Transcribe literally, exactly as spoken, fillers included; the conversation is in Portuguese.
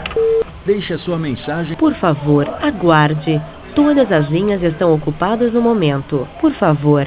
Deixe a sua mensagem. Por favor, aguarde. Todas as linhas estão ocupadas no momento. Por favor,